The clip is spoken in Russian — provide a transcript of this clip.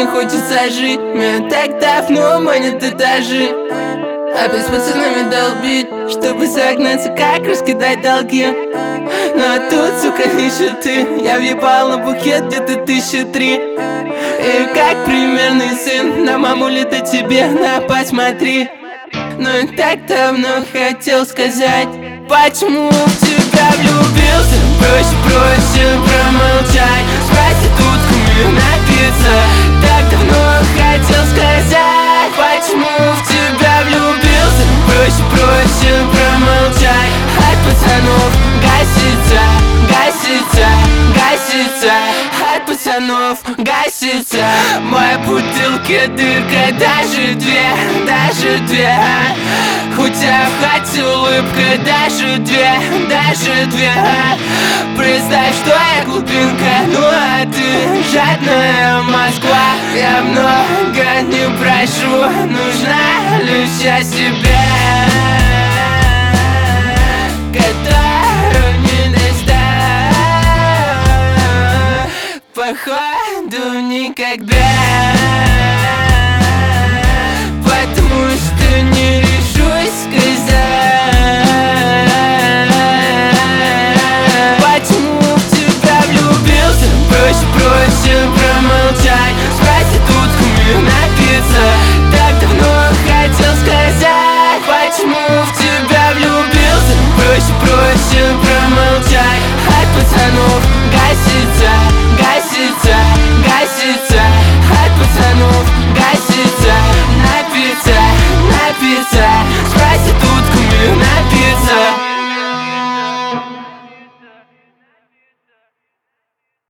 мне хочется жить. Меня так давно манят этажи, опять с пацанами долбить, чтобы согнаться, как раскидать долги. Но тут, сука, ищет ты. Я въебал на букет где-то 1003. И как примерный сын на мамуле-то тебе, на посмотри. Но я так давно хотел сказать, почему в тебя влюбился. Проще промолчать, с проститутками напиться. Так давно хотел сказать, почему в тебя влюбился. Проще промолчать, от пацанов гасится, от пацанов гасится. В моей бутылке дырка, даже две. Хоть я в улыбка, даже две. Представь, что я глубинка, ну а ты жадная Москва. Я много не прошу, нужна лишь я себе, которую не достать, походу никогда.